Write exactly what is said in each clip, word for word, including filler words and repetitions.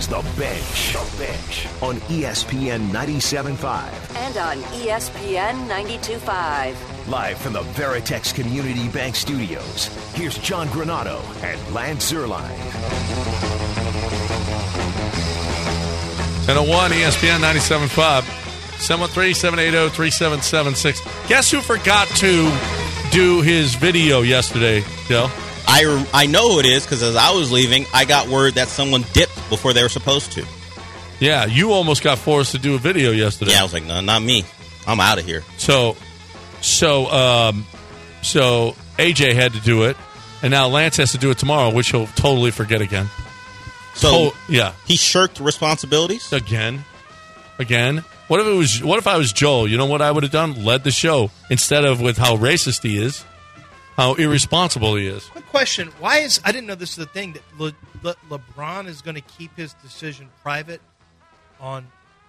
is The Bench. The Bench on E S P N ninety-seven point five. And on E S P N ninety-two point five. Live from the Veritex Community Bank Studios, here's John Granato and Lance Zierlein. ten oh one E S P N ninety-seven point five. seven one three, seven eight zero, three seven seven six. Guess who forgot to do his video yesterday, Joe? I, I know who it is because as I was leaving, I got word that someone dipped before they were supposed to. Yeah, you almost got forced to do a video yesterday. Yeah, I was like, no, not me. I'm out of here. So, so, um, so A J had to do it, and now Lance has to do it tomorrow, which he'll totally forget again. So, oh, yeah, he shirked responsibilities again, again. What if it was? What if I was Joel? You know what I would have done? Led the show instead of with how racist he is, how irresponsible he is. Quick question: why is I didn't know this is the thing that Le, Le, LeBron is going to keep his decision private on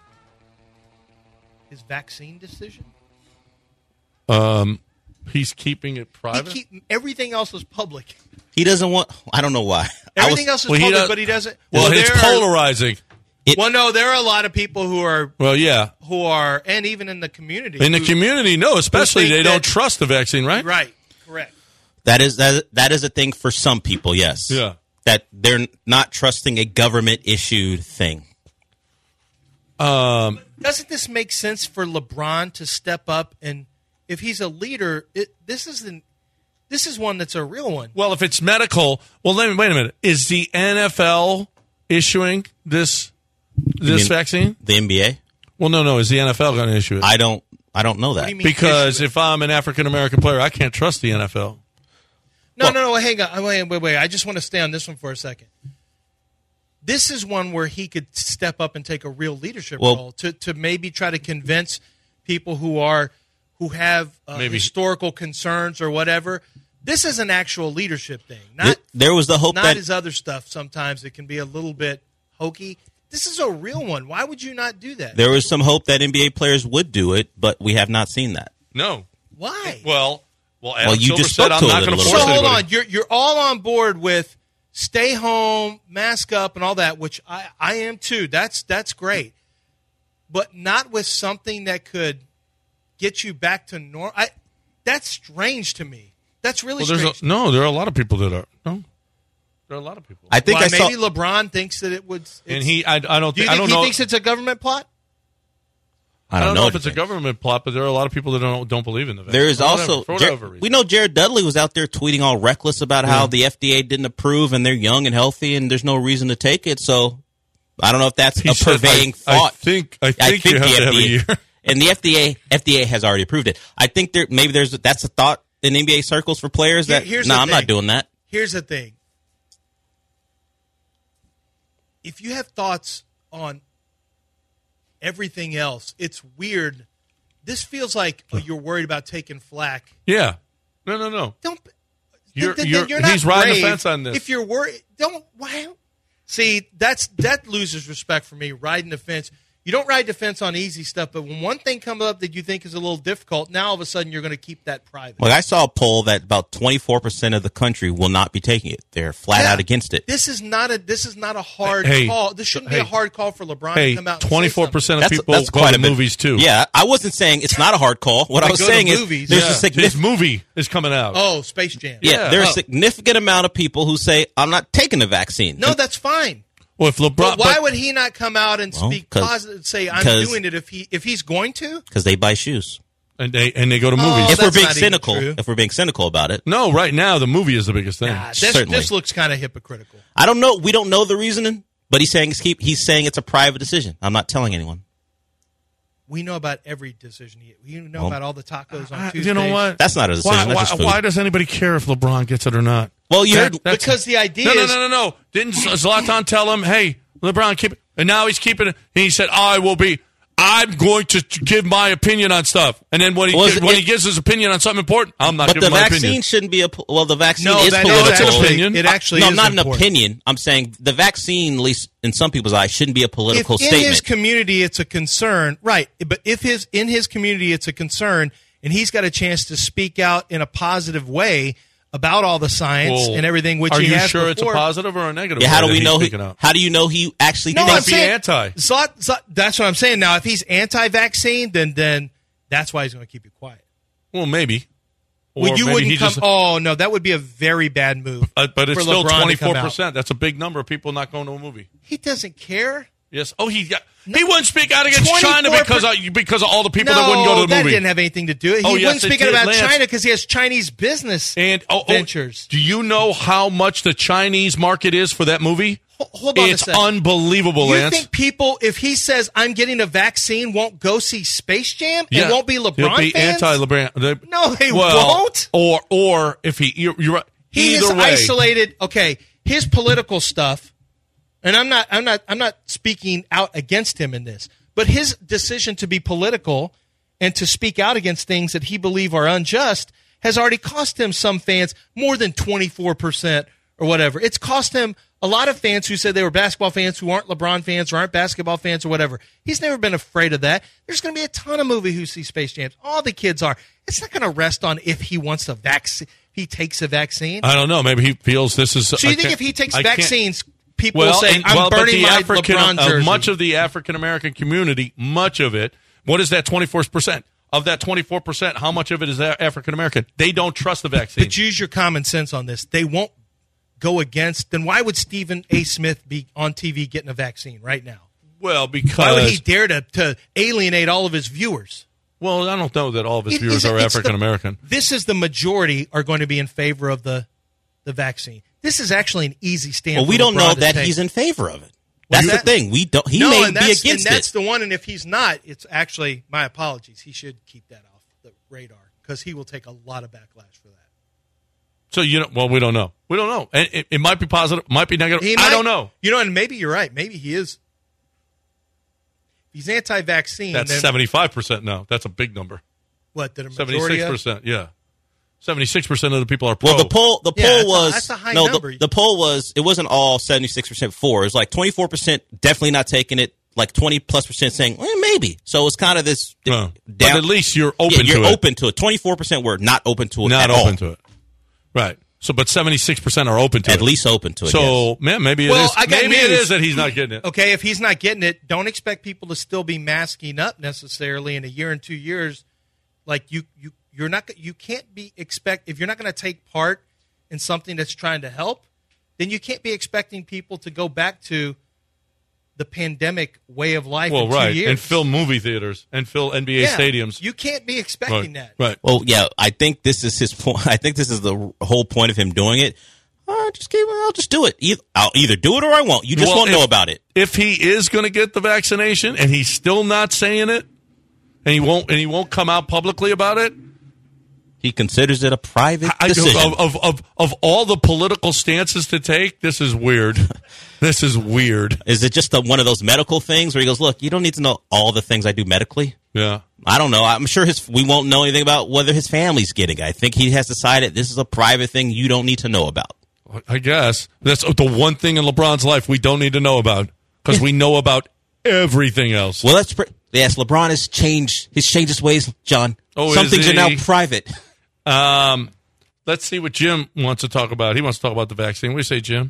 his vaccine decision? Um, he's keeping it private. He keep, everything else is public. He doesn't want. I don't know why. Everything was, else is well, public, does, but he doesn't. Well, well it's there polarizing. Are, it, well, no, there are a lot of people who are. Well, yeah, who are, and even in the community. In the who, community, no, especially they that, don't trust the vaccine, right? Right. Correct. That is that. That is a thing for some people. Yes. Yeah. That they're not trusting a government issued thing. Um. Doesn't this make sense for LeBron to step up and, if he's a leader, it, this is the, this is one that's a real one. Well, if it's medical, well, let me wait a minute. Is the N F L issuing this this vaccine? The N B A? Well, no, no. Is the N F L going to issue it? I don't. I don't know that. Do because if I'm an African American player, I can't trust the N F L. No, well, no, no. Hang on. Wait, wait, wait. I just want to stay on this one for a second. This is one where he could step up and take a real leadership well, role to, to maybe try to convince people who are who have uh, maybe. historical concerns or whatever. This is an actual leadership thing. Not, there was the hope not that his other stuff. Sometimes it can be a little bit hokey. This is a real one. Why would you not do that? There was some hope that N B A players would do it, but we have not seen that. No. Why? Well, well, Adam well you Silver just said spoke I'm to not it going to a force So anybody. hold on. You're you're all on board with stay home, mask up, and all that, which I, I am too. That's that's great, but not with something that could get you back to normal. I that's strange to me. That's really well, strange. A, no, there are a lot of people that are. No, there are a lot of people. I think well, I saw, maybe LeBron thinks that it would. And he, I, I don't. Do you I think don't he know. thinks it's a government plot? I don't, I don't know, know if it's a thinks. government plot, but there are a lot of people that don't don't believe in the vaccine. There is for also whatever, for Jer- whatever reason. we know Jared Dudley was out there tweeting all reckless about yeah. how the F D A didn't approve and they're young and healthy and there's no reason to take it. So I don't know if that's He a said, pervading I, thought. I think I think, I think you have the to have a F D A year. And the F D A F D A has already approved it. I think there maybe there's that's a thought in N B A circles for players that Here, no, the I'm thing. not doing that. Here's the thing. If you have thoughts on everything else, it's weird. This feels like oh, you're worried about taking flack. Yeah. No, no, no. Don't. You're, th- th- you're, you're not he's riding brave. the fence on this. If you're worried, don't. Why? See, that's that loses respect for me. Riding the fence. You don't ride the fence on easy stuff, but when one thing comes up that you think is a little difficult, now all of a sudden you're going to keep that private. Well, I saw a poll that about twenty-four percent of the country will not be taking it. They're flat Yeah. out against it. This is not a. This is not a hard Hey, call. This shouldn't hey, be a hard call for LeBron Hey, to come out. And twenty-four percent of That's, people that's go quite to a bit. movies too. Yeah, I wasn't saying it's not a hard call. What They I was go to saying is movies. there's Yeah. a significant His movie is coming out. Oh, Space Jam. yeah, Yeah. there's Oh. a significant amount of people who say I'm not taking the vaccine. No, that's fine. Well, if LeBron, But why but- would he not come out and Well, speak 'cause- positive? Say I'm 'cause- doing it if he if he's going to. because they buy shoes. and they and they go to Oh, movies. If we're that's being not even cynical, true. if we're being cynical about it, No, right now the movie is the biggest thing. Nah, this, Certainly. this looks kind of hypocritical. I don't know. We don't know the reasoning, but he's saying it's keep. He's saying it's a private decision. I'm not telling anyone. We know about every decision. He, we know Well, about all the tacos on I- Tuesdays. you know what? That's not a decision. Why, that's why, just food. why does anybody care if LeBron gets it or not? Well, you That- heard that's- Because the idea no, no, is no, no, no. Didn't Zlatan tell him, "Hey, LeBron, keep it," and now he's keeping it. And he said, "I will be. I'm going to give my opinion on stuff." And then when he Well, gives, it- when he gives his opinion on something important, I'm not But giving the my vaccine opinion. shouldn't be a. po- Well, the vaccine no, is that, no, political. it's an actually, opinion. it actually no, is not important. an opinion. I'm saying the vaccine, at least in some people's eyes, shouldn't be a political If in statement. his community it's a concern, right? But if his in his community it's a concern, and he's got a chance to speak out in a positive way about all the science Well, and everything, which are he you has sure before. it's a positive or a negative? Yeah, how do that we he's know? He, speaking out? how do you know he actually No, He I'm might be saying anti. Zot, Zot, that's what I'm saying. Now, if he's anti-vaccine, then then that's why he's going to keep you quiet. Well, maybe. Or Well, you maybe wouldn't he come. just, oh no, that would be a very bad move. uh, but it's for still LeBron to come twenty-four out. percent. That's a big number of people not going to a movie. He doesn't care. Yes. Oh, he got, he wouldn't speak out against China twenty-four because of, because of all the people no, that wouldn't go to the that movie. didn't have anything to do with it. He Oh, yes, wouldn't it speak did, out about Lance. China because he has Chinese business and oh, oh, ventures. do you know how much the Chinese market is for that movie? Ho- Hold on It's a second. unbelievable, You Lance. think people, if he says I'm getting a vaccine, won't go see Space Jam? Yeah. It won't be LeBron They'll be fans? anti-LeBron. They- No, they well, won't. Or or if he, you're, you're right. He Either is way, isolated. Okay, his political stuff, and I'm not, I'm not, I'm not speaking out against him in this, but his decision to be political and to speak out against things that he believes are unjust has already cost him some fans more than twenty-four percent or whatever. It's cost him a lot of fans who said they were basketball fans who aren't LeBron fans or aren't basketball fans or whatever. He's never been afraid of that. There's going to be a ton of movie who see Space Jams. All the kids are. It's not going to rest on if he wants a vaccine. He takes a vaccine. I don't know. Maybe he feels this is. So you I think can't- if he takes I can't- vaccines, people well, will say, and- I'm well, but burning the my African, LeBron uh, jersey. much of the African American community, much of it. What is that? twenty-four percent of that twenty-four percent. How much of it is African American? They don't trust the vaccine. But use your common sense on this. They won't go against. Then why would Stephen A. Smith be on T V getting a vaccine right now? well, because Why would he dare to, to alienate all of his viewers? well, I don't know that all of his It- viewers it's- are it's the- African American. This is the majority are going to be in favor of the the vaccine. This is actually an easy stand. Well, we for don't LeBron know to that take. he's in favor of it. That's that? the thing. We don't. He no, may and be that's, against and that's it. the one. And if he's not, it's actually my apologies. He should keep that off the radar because he will take a lot of backlash for that. So you know, well, we don't know. We don't know. It, it, it might be positive, might be negative. He I might- don't know. You know, and maybe you're right. Maybe he is. If he's anti-vaccine. That's then seventy-five percent now. That's a big number. What? That a majority Seventy-six of? percent. Yeah, seventy-six percent of the people are pro. Well, the poll, the Yeah, poll that's a- was that's a high no, number. the, the poll was it wasn't all seventy-six percent for. It was like twenty-four percent definitely not taking it, like twenty plus percent saying well, maybe. So it's kind of this. No. But down- at least you're yeah, open you're to it. open to it. twenty-four percent were not open to it. Not at open all. to it. Right. So, but seventy-six percent are open to At it. least open to it. So, yes. man, maybe it Well, is. I got Maybe it news. is that he's not getting it. Okay, if he's not getting it, don't expect people to still be masking up necessarily in a year and two years. Like you, you, you're not. You can't be expect if you're not going to take part in something that's trying to help, then you can't be expecting people to go back to the pandemic way of life. Well, in two right, years. and fill movie theaters and fill N B A Yeah, stadiums. You can't be expecting Right, that. right. Well, yeah, I think this is his point. I think this is the whole point of him doing it. Uh, just keep, I'll just do it. Either, I'll either do it or I won't. You just Well, won't if- know about it. If he is going to get the vaccination and he's still not saying it, and he won't, and he won't come out publicly about it, He considers it a private I, decision. of, of of of all the political stances to take, this is weird. This is weird. Is it just a, one of those medical things where he goes, "Look, you don't need to know all the things I do medically." Yeah. I don't know. I'm sure his we won't know anything about whether his family's getting it. I think he has decided this is a private thing you don't need to know about. I guess that's the one thing in LeBron's life we don't need to know about because we know about everything else. Well, that's pre- yes. LeBron has changed. He's changed his ways, John. Oh, Some is things are now he? private. Um, let's see what Jim wants to talk about. He wants to talk about the vaccine. What do you say, Jim?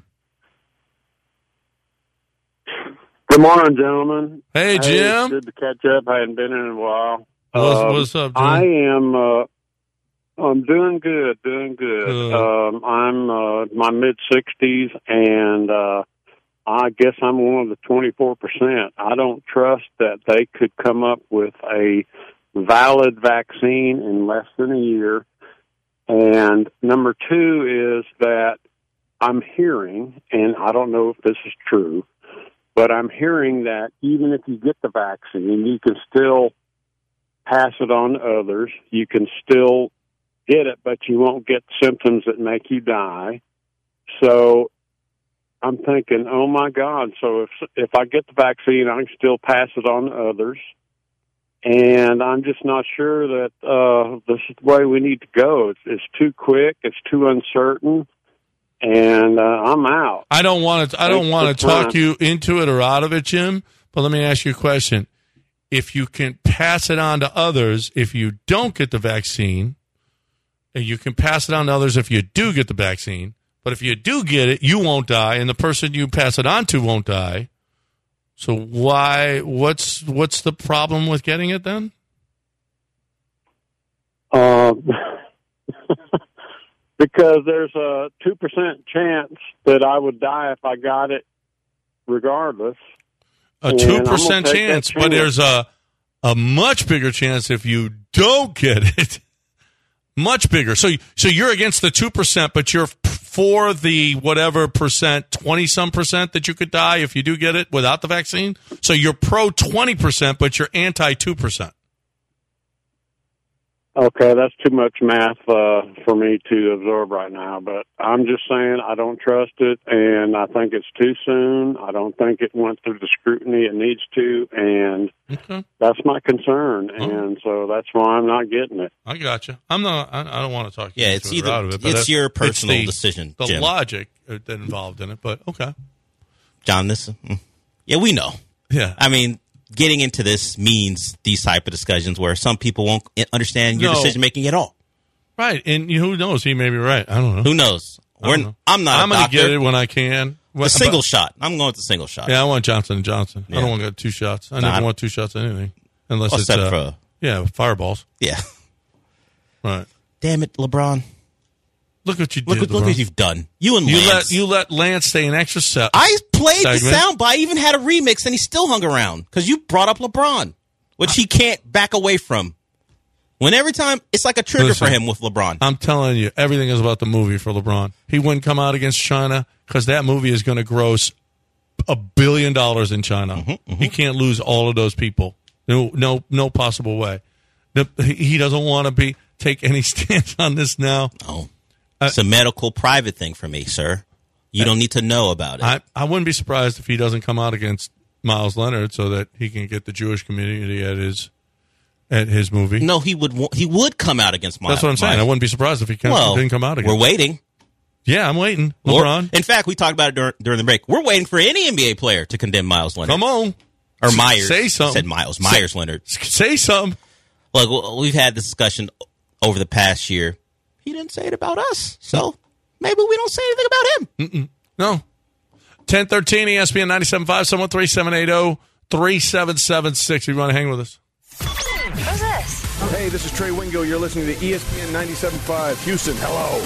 Good morning, gentlemen. Hey, it's Jim. good to catch up. I hadn't been in a while. What's, Um, what's up, Jim? I am. Uh, I'm doing good. Doing good. Good. Um, I'm uh, my mid sixties, and uh, I guess I'm one of the twenty-four percent. I don't trust that they could come up with a valid vaccine in less than a year. And number two is that I'm hearing, and I don't know if this is true, but I'm hearing that even if you get the vaccine, you can still pass it on to others. You can still get it, but you won't get symptoms that make you die. So I'm thinking, oh my God, so if if I get the vaccine, I can still pass it on to others. And I'm just not sure that uh, this is the way we need to go. It's, it's too quick. It's too uncertain. And uh, I'm out. I don't want to. I don't Thanks want to for talk time. you into it or out of it, Jim. But let me ask you a question: if you can pass it on to others, if you don't get the vaccine, and you can pass it on to others if you do get the vaccine. But if you do get it, you won't die, and the person you pass it on to won't die. So why? What's what's the problem with getting it then? Um, because there's a two percent chance that I would die if I got it, regardless. A two percent chance, but there's a a much bigger chance if you don't get it. Much bigger. So so you're against the two percent, but you're for the whatever percent, twenty-some percent that you could die if you do get it without the vaccine? So you're pro twenty percent, but you're anti two percent. Okay, that's too much math uh, for me to absorb right now, but I'm just saying I don't trust it, and I think it's too soon. I don't think it went through the scrutiny it needs to, and okay. That's my concern, Oh. and so that's why I'm not getting it. I got you. I'm not. I, I don't want to talk. You Yeah, it's either out of it, but it's that's- your personal it's the, decision, The Jim. logic that involved in it, but okay. John, this, mm. yeah, we know. Yeah, I mean, getting into this means these type of discussions where some people won't understand your No. decision making at all. right. And you, who knows? He may be right. I don't know. Who knows? I We're, don't know. I'm not I'm a going to doctor. get it when I can. The single shot. I'm going with the single shot. Yeah, I want Johnson and Johnson. Yeah. I don't want to get two shots. I Nah, never I- want two shots of anything unless Well, it's except uh, for- yeah fireballs. Yeah. Right. Damn it, LeBron. Look what you Look, did. what, look LeBron. what you've done. You and You Lance. let you let Lance stay an extra set. I played the segment. sound, but I even had a remix, and he still hung around because you brought up LeBron, which he can't back away from. When every time, it's like a trigger Listen, for him with LeBron. I'm telling you, everything is about the movie for LeBron. He wouldn't come out against China because that movie is going to gross a billion dollars in China. Mm-hmm, mm-hmm. He can't lose all of those people. No, no, no possible way. The, he doesn't want to be take any stance on this now. No. It's a medical private thing for me, sir. You don't need to know about it. I, I wouldn't be surprised if he doesn't come out against Miles Leonard so that he can get the Jewish community at his at his movie. no, he would wa- he would come out against Miles. That's what I'm saying. I wouldn't be surprised if he come, Well, didn't come out against. we're waiting. Yeah, I'm waiting. Or- LeBron, in fact, we talked about it during, during the break. We're waiting for any N B A player to condemn Miles Leonard. come on. Or Myers. Say something. I said Miles. Myers Leonard. Say something. Look, w- we've had this discussion over the past year. He didn't say it about us, so maybe we don't say anything about him. No. ten thirteen E S P N ninety-seven point five, seven one three, seven eight zero, three seven seven six. If you want to hang with us. Who's this? Hey, this is Trey Wingo. You're listening to E S P N ninety-seven point five. Houston, hello.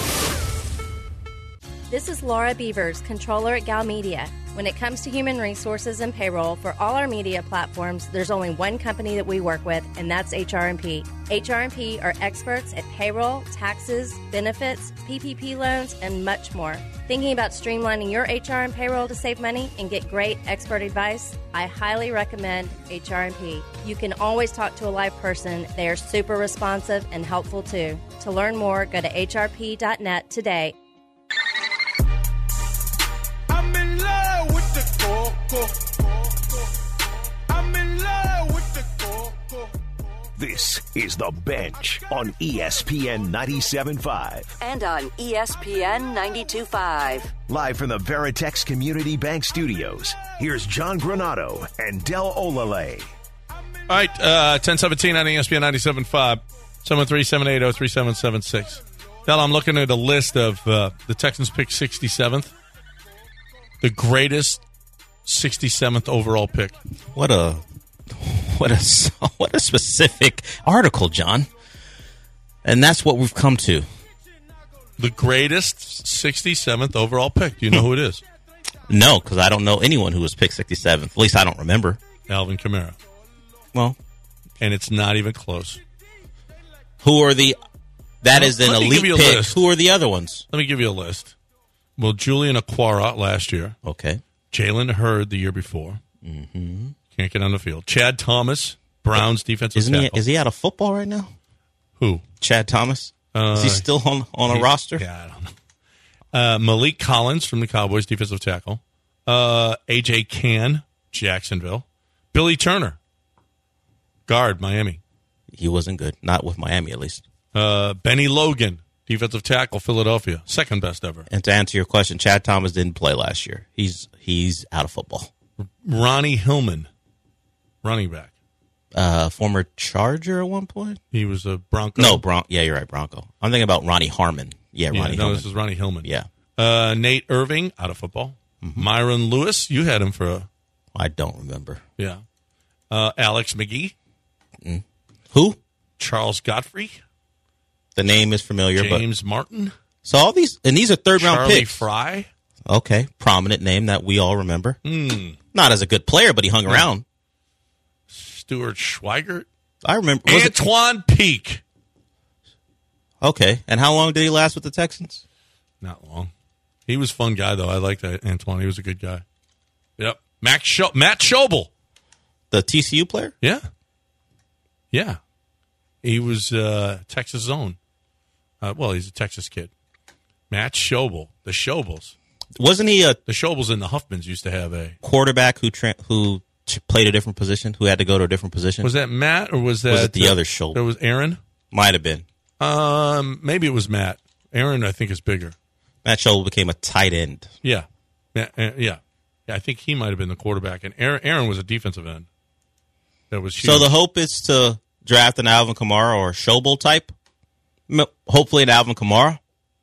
This is Laura Beavers, controller at Gal Media. When it comes to human resources and payroll for all our media platforms, there's only one company that we work with, and that's H R and P. H R and P are experts at payroll, taxes, benefits, P P P loans, and much more. Thinking about streamlining your H R and payroll to save money and get great expert advice? I highly recommend H R and P. You can always talk to a live person. They are super responsive and helpful too. To learn more, go to H R P dot net today. I'm in love with the coco. I'm in love with the coco. This is The Bench on E S P N ninety-seven point five. And on E S P N ninety-two point five. Live from the Veritex Community Bank Studios, here's John Granato and Del Olale. All right, uh, ten seventeen on E S P N ninety-seven point five, seven one three, seven eight zero, three seven seven six. Del, I'm looking at a list of uh, the Texans pick sixty-seventh. The greatest sixty-seventh overall pick. What a what a what a specific article, John. And that's what we've come to. The greatest sixty-seventh overall pick. Do you know who it is? No, because I don't know anyone who was picked sixty-seventh. At least I don't remember. Alvin Kamara. Well, And it's not even close. who are the? That Well, is an let me elite give you a pick. list. Who are the other ones? Let me give you a list. Well, Julian Aquara last year. Okay. Jalen Hurd the year before. Mm-hmm. Can't get on the field. Chad Thomas, Browns defensive Isn't he? tackle. Is he out of football right now? Who? Chad Thomas. Uh, is he still on on a he- roster? Yeah, I don't know. Uh, Malik Collins from the Cowboys, defensive tackle. Uh, A J Cann, Jacksonville. Billy Turner, guard, Miami. He wasn't good. Not with Miami, at least. Uh, Benny Logan, defensive tackle, Philadelphia. Second best ever. And to answer your question, Chad Thomas didn't play last year. He's he's out of football. Ronnie Hillman, running back. Uh, former Charger at one point? He was a Bronco. No, Bron- yeah, you're right, Bronco. I'm thinking about Ronnie Harmon. Yeah, Yeah, Ronnie no, Harmon. this is Ronnie Hillman. Yeah. Uh, Nate Irving, out of football. Mm-hmm. Myron Lewis, you had him for a. I don't remember. Yeah. Uh, Alex McGee. Mm. Who? Charles Godfrey. The name is familiar, James but Martin. so all these and these are third round Charlie picks. Fry. Okay, prominent name that we all remember. Mm. Not as a good player, but he hung around. Stuart Schweigert. I remember. Was it- Antoine Peak. okay, and how long did he last with the Texans? Not long. He was a fun guy, though. I liked that Antoine. He was a good guy. Yep. Max Scho- Matt Schobel. The T C U player? Yeah. Yeah. He was uh, Texas own. Uh, well, he's a Texas kid. Matt Schobel. The Schobels. Wasn't he a The Schobels and the Huffmans used to have a. quarterback who tra- who played a different position, who had to go to a different position? Was that Matt or was that. Was it the uh, other Schobel? There was Aaron? Might have been. Um, Maybe it was Matt. Aaron, I think, is bigger. Matt Schobel became a tight end. Yeah. Yeah. uh, Yeah. Yeah, I think he might have been the quarterback. And Aaron, Aaron was a defensive end. That was huge. So the hope is to draft an Alvin Kamara or Schobel type? M- Hopefully an Alvin Kamara?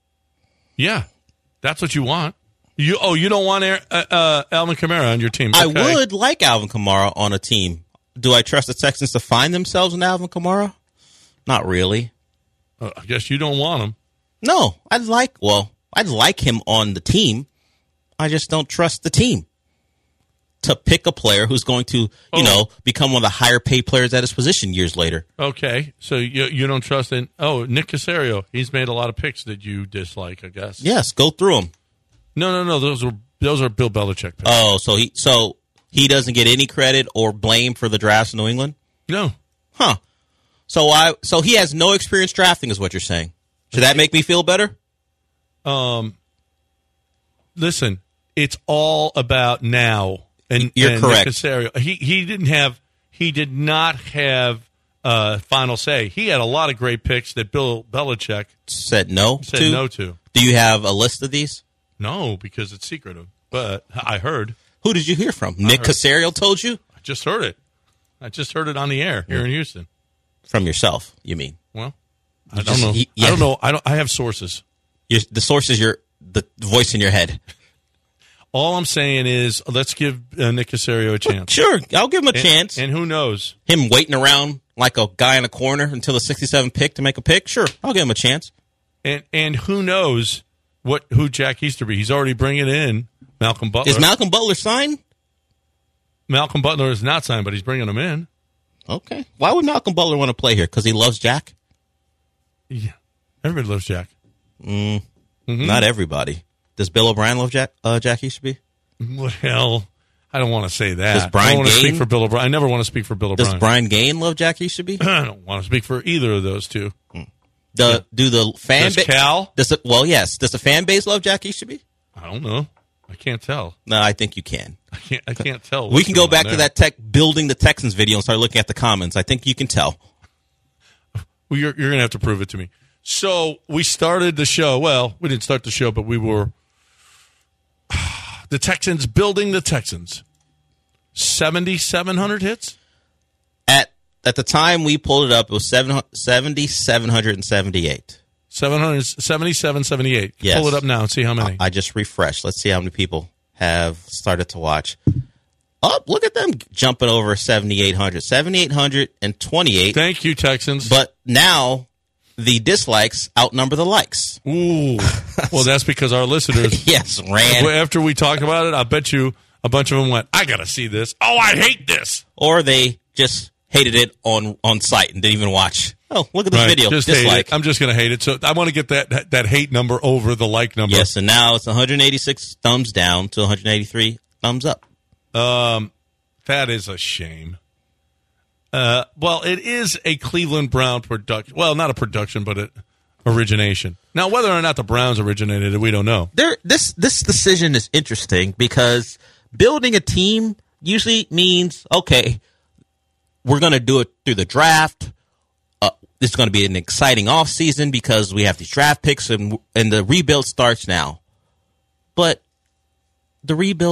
Yeah. That's what you want. You Oh, you don't want Aaron, uh, uh, Alvin Kamara on your team. I Okay. would like Alvin Kamara on a team. Do I trust the Texans to find themselves an Alvin Kamara? Not really. Uh, I guess you don't want him. No, I'd like, well, I'd like him on the team. I just don't trust the team to pick a player who's going to, you Oh. know, become one of the higher paid players at his position years later. Okay. So you you don't trust in. Oh, Nick Caserio. He's made a lot of picks that you dislike, I guess. Yes, go through them. No, no, no. Those are those are Bill Belichick picks. Oh, so he so he doesn't get any credit or blame for the drafts in New England? No. Huh. So I so he has no experience drafting is what you're saying. Should that make me feel better? Um. Listen, it's all about now. And You're and correct. Nick Caserio, he he didn't have he did not have uh, final say. He had a lot of great picks that Bill Belichick Said no said to? no to. Do you have a list of these? No, because it's secretive. But I heard. Who did you hear from? Nick heard. Caserio told you? I just heard it. I just heard it on the air here in Houston. From yourself, you mean? Well, I You don't just- know. he- yeah. I don't know. I don't. I have sources. Your, the source is your the voice in your head. All I'm saying is, let's give uh, Nick Caserio a chance. Sure, I'll give him a And- chance. And who knows? Him waiting around like a guy in a corner until the sixty-seven pick to make a pick. Sure, I'll give him a chance. And and who knows what who Jack Easterby? He's already bringing in Malcolm Butler. Is Malcolm Butler signed? Malcolm Butler is not signed, but he's bringing him in. Okay. Why would Malcolm Butler want to play here? Because he loves Jack? Yeah, everybody loves Jack. Mm, Mhm. Not everybody. Does Bill O'Brien love Jack? Uh, Jack Easterby? Well, I don't want to say that. Does Brian I don't want to Gaine- speak for Bill O'Brien. I never want to speak for Bill Does O'Brien. Brian Gaine love Jack Easterby? I don't want to speak for either of those two. The, Do the fan Does base? Cal? Does it, well, yes. Does the fan base love Jack Easterby? I don't know. I can't tell. No, I think you can. I can't. I can't tell. We what's can go going back on to there. that tech building the Texans video and start looking at the comments. I think you can tell. Well, you're you're gonna have to prove it to me. So we started the show. Well, we didn't start the show, but we were the Texans building the Texans. seventy-seven hundred hits. At at the time we pulled it up, it was seven seventy seven hundred seventy eight. seven hundred seventy-seven, seventy-eight. Yes. Pull it up now and see how many. I just refreshed. Let's see how many people have started to watch. Oh, look at them jumping over seventy-eight hundred. seventy-eight hundred twenty-eight. Thank you, Texans. But now the dislikes outnumber the likes. Ooh. Well, that's because our listeners. Yes, ran. After we talked about it, I bet you a bunch of them went, I got to see this. Oh, I hate this. Or they just hated it on, on site and didn't even watch. Oh, look at this Right, video. Just hate Dislike. it. I'm just going to hate it. So I want to get that that hate number over the like number. Yes, and now it's one hundred eighty-six thumbs down to one hundred eighty-three thumbs up. Um, that is a shame. Uh, well, it is a Cleveland Brown production. Well, not a production, but an origination. Now, whether or not the Browns originated it, we don't know. There, this this decision is interesting because building a team usually means, okay, we're going to do it through the draft. Uh, this is going to be an exciting offseason because we have these draft picks and and the rebuild starts now. But the rebuild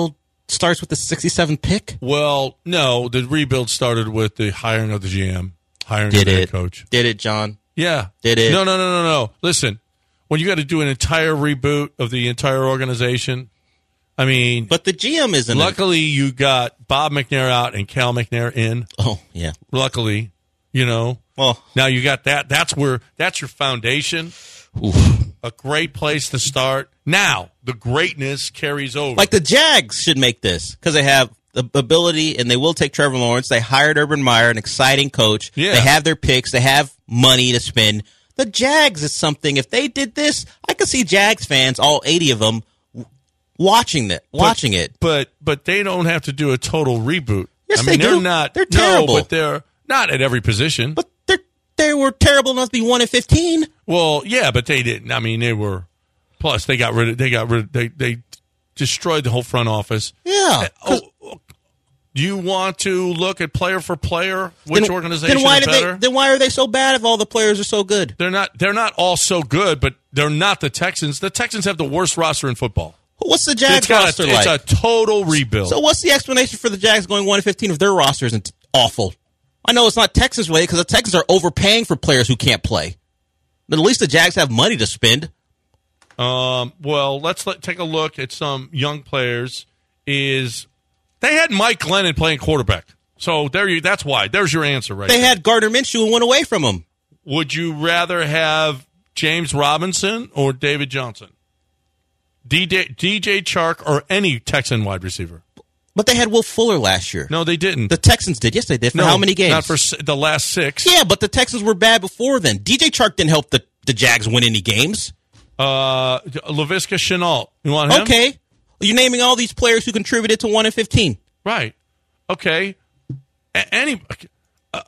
starts with the sixty-seventh pick? Well, no, the rebuild started with the hiring of the G M, hiring Did of the head it? coach. Did it, John? Yeah. Did it? No, no, no, no, no. Listen, when you got to do an entire reboot of the entire organization, I mean, But the G M isn't. luckily you got Bob McNair out and Cal McNair in. Oh, yeah. Luckily, you know. Well, now you got that. That's where that's your foundation. Oof. A great place to start. Now the greatness carries over. Like the Jags should make this because they have the ability and they will take Trevor Lawrence. They hired Urban Meyer, an exciting coach. Yeah. They have their picks. They have money to spend. The Jags is something. If they did this, I could see Jags fans, all eighty of them, watching that, watching but, it. But but they don't have to do a total reboot. Yes, I they mean, they're do. not. They're terrible. No, but they're not at every position. But they they were terrible enough to be one and fifteen. Well, yeah, but they didn't. I mean, they were. Plus, they got rid of. They got rid. Of, they they destroyed the whole front office. Yeah. Oh, do you want to look at player for player? Which then, organization then why is did better? They, then why are they so bad if all the players are so good? They're not. They're not all so good, but they're not the Texans. The Texans have the worst roster in football. What's the Jags It's got roster a, like? It's a total rebuild. So what's the explanation for the Jags going one and fifteen if their roster isn't awful? I know it's not Texans related because the Texans are overpaying for players who can't play. But at least the Jags have money to spend. Um, well, let's let, take a look at some young players. Is they had Mike Glennon playing quarterback, so there you. That's why. There's your answer, right? They there. had Gardner Minshew and went away from him. Would you rather have James Robinson or David Johnson, D J, D J Chark, or any Texan wide receiver? But they had Will Fuller last year. No, they didn't. The Texans did. Yes, they did. For no, how many games? Not for s- the last six. Yeah, but the Texans were bad before then. D J Chark didn't help the, the Jags win any games. Uh, Laviska Shenault. You want him? Okay. You're naming all these players who contributed to one and fifteen. Right. Okay. A- any uh,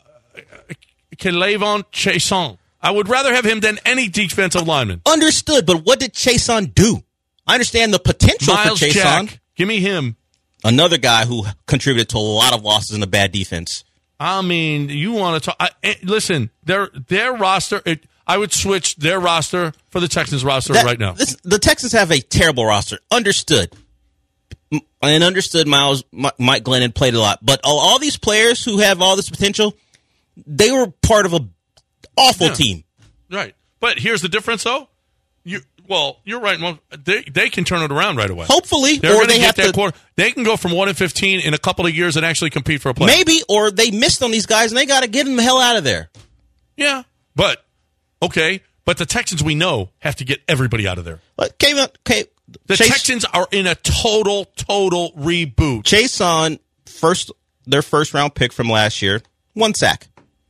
Kelavon Chason. I would rather have him than any defensive lineman. Understood, but what did Chason do? I understand the potential Miles for Chason. Jack. Give me him. Another guy who contributed to a lot of losses in a bad defense. I mean, you want to talk? I, eh, listen, their their roster. It, I would switch their roster for the Texans roster That- right now. This, the Texans have a terrible roster. Understood. M- And understood Miles, M- Mike Glennon played a lot. But all, all these players who have all this potential, they were part of a awful Yeah. team. Right. But here's the difference, though. You well, you're right. Well, they they can turn it around right away. Hopefully, They're or gonna they get have that to quarter. They can go from one and fifteen in a couple of years and actually compete for a playoff. maybe, or they missed on these guys and they got to get them the hell out of there. Yeah, but okay. But the Texans, we know, have to get everybody out of there. But came out, okay, The Chase, Texans are in a total, total reboot. Chason, first their first round pick from last year, one sack.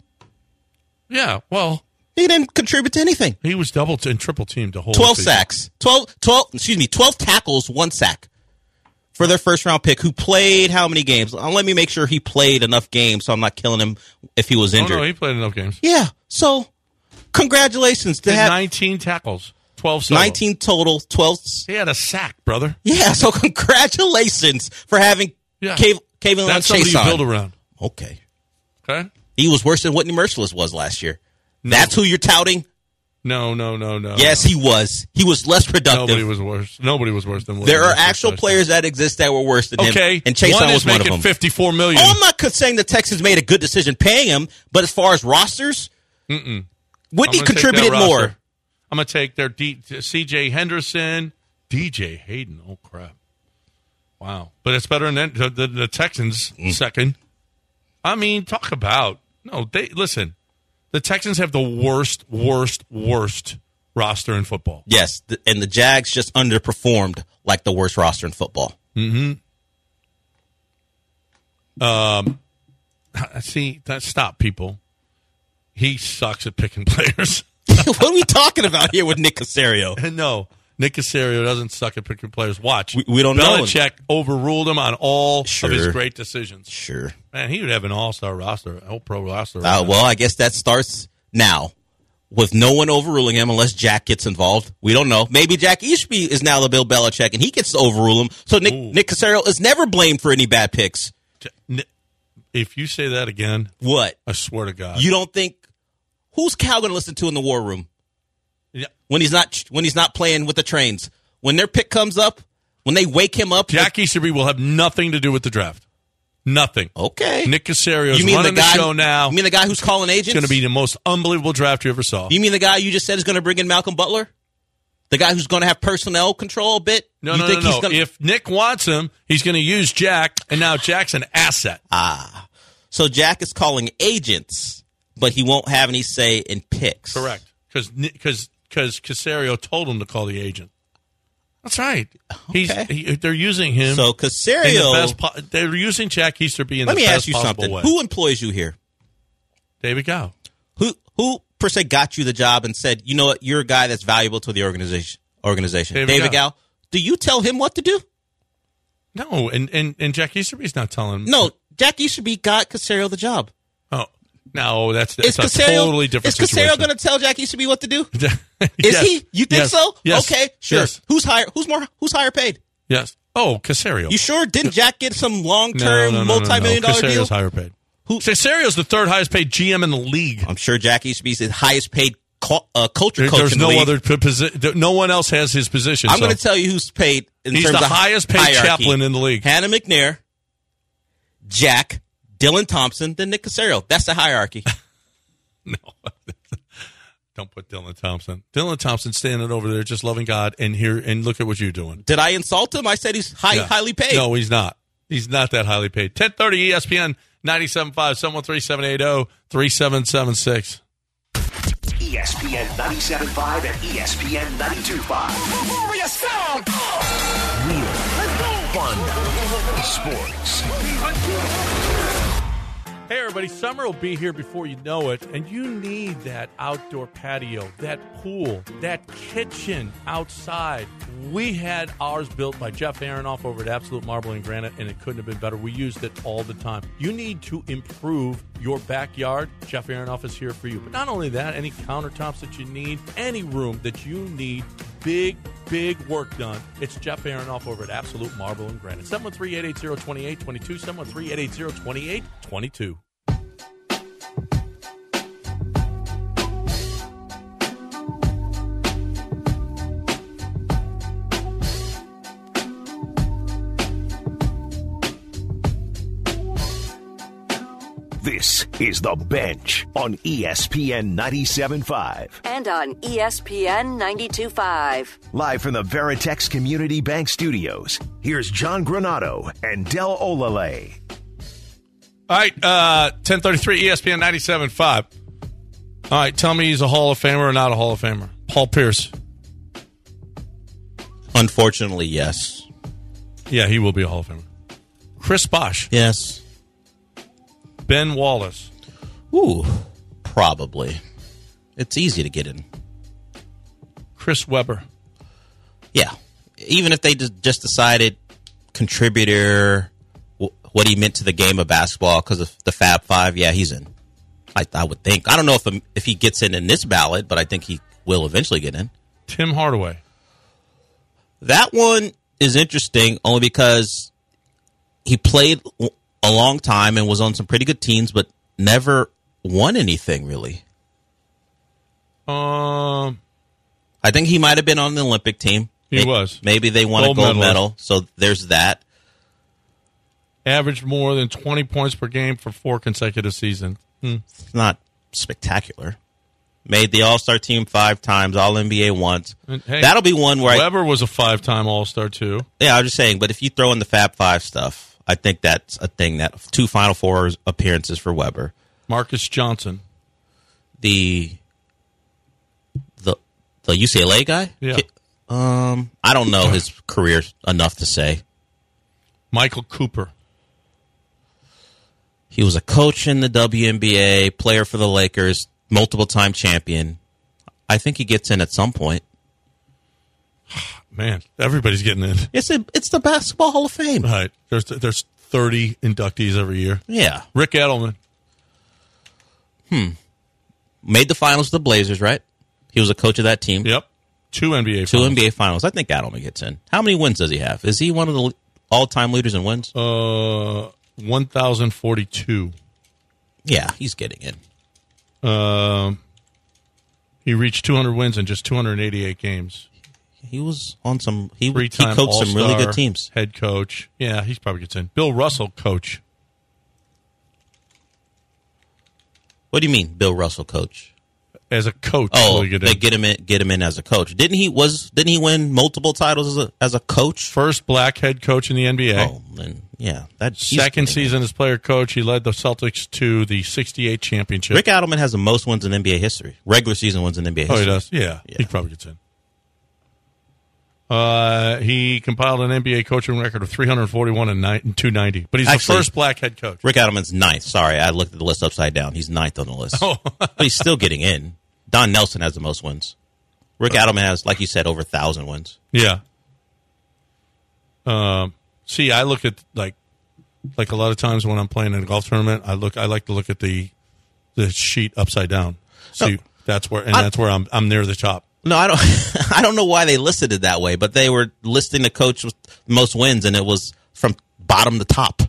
Yeah, well, He didn't contribute to anything. he was double and triple teamed the whole twelve season. sacks. twelve, twelve, excuse me, twelve tackles, one sack for their first round pick who played how many games? Uh, Let me make sure he played enough games so I'm not killing him if he was Oh, injured. no, he played enough games. Yeah, so congratulations to He had have nineteen tackles, twelve solo. nineteen total, twelve. He had a sack, brother. Yeah, so congratulations for having Yeah. Cave, Kayvon That's somebody Chase you on. build around. Okay. Okay? He was worse than Whitney Merciless was last year. That's who you're touting? No, no, no, no. Yes, no. he was. He was less productive. Nobody was worse. Nobody was worse than William There are Merciless actual last players that exist that were worse than him. Okay, And Chase one was is one of making them. fifty-four million. Oh, I'm not saying the Texans made a good decision paying him, but as far as rosters, Mm-mm. Whitney I'm gonna take contributed that roster. more. I'm going to take their D- C J Henderson, D J Hayden. Oh, crap. Wow. But it's better than the, the, the Texans Mm. second. I mean, talk about. No, they listen. The Texans have the worst, worst, worst roster in football. Yes, th- and the Jags just underperformed like the worst roster in football. Mm-hmm. Um, see, that stop, people. He sucks at picking players. What are we talking about here with Nick Caserio? No, Nick Caserio doesn't suck at picking players. Watch. We, we don't know. Belichick overruled him on all Sure. of his great decisions. Sure. Man, he would have an all-star roster, a whole pro roster. right Uh, now. well, I guess that starts now with no one overruling him unless Jack gets involved. We don't know. Maybe Jack Eastby is now the Bill Belichick and he gets to overrule him. So Nick, Ooh. Nick Caserio is never blamed for any bad picks. If you say that again, What? I swear to God. You don't think who's Cal going to listen to in the war room yeah. when he's not when he's not playing with the trains? When their pick comes up, When they wake him up, Jack Easterby will have nothing to do with the draft. Nothing. Okay. Nick Caserio is You mean running the the, guy- show now. You mean the guy who's calling agents? It's going to be the most unbelievable draft you ever saw. You mean the guy you just said is going to bring in Malcolm Butler? The guy who's going to have personnel control a bit? No, you no, think no, he's no. Gonna... If Nick wants him, he's going to use Jack, and now Jack's an asset. Ah. So Jack is calling agents, but he won't have any say in picks. Correct. Because because because Caserio told him to call the agent. That's right. He's Okay. he, they're using him. So in the Caserio, best po- they're using Jack Easterby in let the me best ask you possible something. way. Who employs you here? David Gow. Who who per se got you the job and said, you know what, you're a guy that's valuable to the organization? Organization. David David Gow. Gow. Do you tell him what to do? No, and, and, and Jack Easterby's not telling him. No, Jack Easterby got Caserio the job. Oh, no, that's, that's Is a Caserio, totally different is situation. Caserio going to tell Jack Easterby what to do? Is Is he? You think yes. so? Yes. Okay, sure. Yes. Who's higher? Who's more? Who's higher paid? Yes. Oh, Caserio. You sure? Didn't Jack get some long no, term, no, no, no, multi-million no. dollar deal? Caserio's higher paid. Who? Caserio's the third highest paid G M in the league. I'm sure Jack Easterby's the highest paid co- uh, culture There- coach There's in the no league. other p- posi- no one else has his position. I'm so. going to tell you who's paid in He's terms the of highest paid hierarchy. chaplain in the league. Hannah McNair, Jack, Dylan Thompson, then Nick Caserio. That's the hierarchy. No. Don't put Dylan Thompson. Dylan Thompson standing over there just loving God, and here and look at what you're doing. Did I insult him? I said he's high, Yeah. highly paid. No, he's not. He's not that highly paid. ten thirty E S P N ninety-seven point five, seven one three, seven eight zero, three seven seven six. E S P N ninety-seven point five and E S P N ninety-two point five. Warrior sound. Real, fun, sports. Hey, everybody, summer will be here before you know it, and you need that outdoor patio, that pool, that kitchen outside. We had ours built by Jeff Aronoff over at Absolute Marble and Granite, and it couldn't have been better. We used it all the time. You need to improve your backyard. Jeff Aronoff is here for you. But not only that, any countertops that you need, any room that you need, big, big work done. It's Jeff Aronoff over at Absolute Marble and Granite. seven one three, eight eight zero, two eight two two, seven one three, eight eight zero, two eight two two. This is The Bench on E S P N ninety-seven point five. And on E S P N ninety-two point five. Live from the Veritex Community Bank Studios, here's John Granado and Del Olale. All right, uh, ten thirty-three E S P N ninety-seven point five. All right, tell me he's a Hall of Famer or not a Hall of Famer. Paul Pierce. Unfortunately, yes. Yeah, he will be a Hall of Famer. Chris Bosh. Yes. Ben Wallace. Ooh, probably. It's easy to get in. Chris Webber. Yeah. Even if they just just decided contributor, w- what he meant to the game of basketball because of the Fab Five, yeah, he's in. I, I would think. I don't know if if he gets in in this ballot, but I think he will eventually get in. Tim Hardaway. That one is interesting only because he played a long time and was on some pretty good teams, but never won anything, really. Um, I think he might have been on the Olympic team. He maybe, was. Maybe they won Gold a gold medalist. medal, so there's that. Averaged more than twenty points per game for four consecutive seasons. Hmm. It's not spectacular. Made the All-Star team five times, All N B A once. And, hey, That'll be one where Webber was a five-time All-Star, too. I, yeah, I was just saying, but if you throw in the Fab Five stuff, I think that's a thing. That two Final Four appearances for Webber. Marcus Johnson. The the the U C L A guy? Yeah. Um, I don't know his career enough to say. Michael Cooper. He was a coach in the W N B A, player for the Lakers, multiple-time champion. I think he gets in at some point. Man, everybody's getting in. It's a, it's the Basketball Hall of Fame. Right. There's there's thirty inductees every year. Yeah. Rick Edelman. Hmm. Made the finals with the Blazers, right? He was a coach of that team. Yep. Two N B A Two finals. N B A finals. I think Edelman gets in. How many wins does he have? Is he one of the all-time leaders in wins? Uh, one thousand forty-two. Yeah, he's getting in. Um, he reached two hundred wins in just two hundred eighty-eight games. He was on some. He, he Three-time coached some really All-Star good teams. Head coach. Yeah, he probably gets in. Bill Russell, coach. What do you mean, Bill Russell, coach? As a coach, Oh, get they in. get him in. Get him in as a coach. Didn't he was? Didn't he win multiple titles as a as a coach? First black head coach in the N B A. Oh, then yeah, that Second season as player coach, he led the Celtics to the sixty-eight championship. Rick Adelman has the most wins in N B A history. Regular season wins in N B A history. Oh, he does? Yeah, Yeah. he probably gets in. Uh, he compiled an N B A coaching record of three hundred forty-one and two ninety, but he's Actually, the first black head coach. Rick Adelman's ninth. Sorry, I looked at the list upside down. He's ninth on the list. Oh. But he's still getting in. Don Nelson has the most wins. Rick Adelman has, like you said, over a thousand wins. Yeah. Um. See, I look at like, like a lot of times when I'm playing in a golf tournament, I look, I like to look at the, the sheet upside down. See, No. that's where, and I- that's where I'm, I'm near the top. No, I don't. I don't know why they listed it that way, but they were listing the coach with most wins, and it was from bottom to top.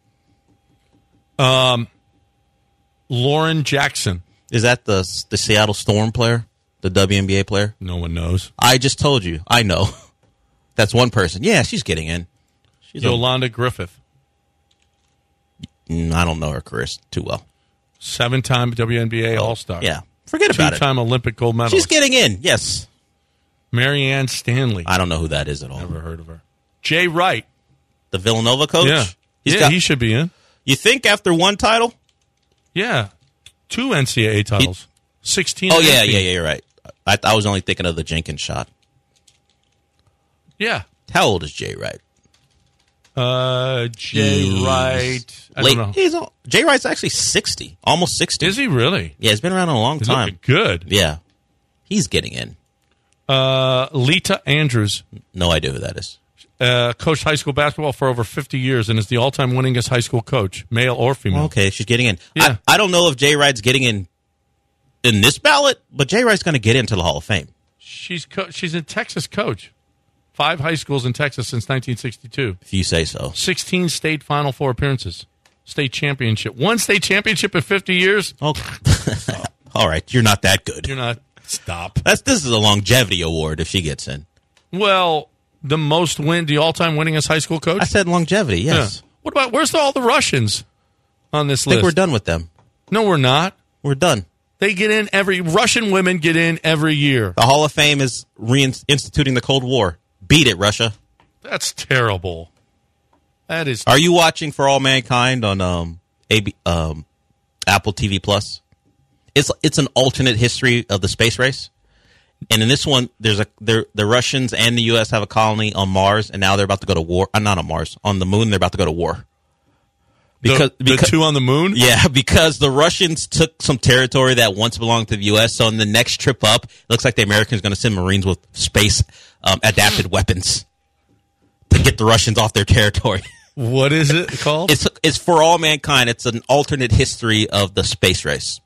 Um. Lauren Jackson. Is that the the Seattle Storm player, the W N B A player? No one knows. I just told you. I know. That's one person. Yeah, she's getting in. She's a, Yolanda Griffith, Mm, I don't know her career too well. seven-time W N B A All-Star. Yeah, forget about it. Two-time Olympic gold medalist. She's getting in. Yes. Marianne Stanley. I don't know who that is at all. Never heard of her. Jay Wright. The Villanova coach. Yeah. He's yeah, got, he should be in. You think after one title? Yeah. Two N C double A titles. sixteen. Oh and yeah, eighteen. yeah, yeah. You're right. I, I was only thinking of the Jenkins shot. Yeah. How old is Jay Wright? Uh, Jay He's Wright. I late, don't know. He's all, Jay Wright's actually sixty, almost sixty. Is he really? Yeah, he's been around a long He's time. looking good. Yeah, he's getting in. Uh, Lita Andrews. No idea who that is. Uh, coached high school basketball for over fifty years and is the all-time winningest high school coach, male or female. Okay, she's getting in. Yeah. I, I don't know if Jay Wright's getting in in this ballot, but Jay Wright's going to get into the Hall of Fame. She's co- she's a Texas coach. Five high schools in Texas since nineteen sixty-two. If you say so. sixteen state Final Four appearances. State championship. One state championship in fifty years? Okay. All right, you're not that good. You're not. Stop. That's this is a longevity award if she gets in. Well, the most win, the all-time winningest high school coach? I said longevity. Yes. Yeah. What about, where's all the Russians on this I think list? we're done with them. No, we're not. We're done. They get in every, Russian women get in every year. The Hall of Fame is reinstituting the Cold War. Beat it, Russia. That's terrible. That is. Are you watching For All Mankind on um, A B, um, Apple T V Plus? It's it's an alternate history of the space race, and in this one, there's a there the Russians and the U S have a colony on Mars, and now they're about to go to war. Uh, not on Mars, on the moon. They're about to go to war. Because the, the because, two on the moon? Yeah, because the Russians took some territory that once belonged to the U S. So in the next trip up, it looks like the Americans are going to send Marines with space um, adapted weapons to get the Russians off their territory. What is it called? It's it's For All Mankind. It's an alternate history of the space race.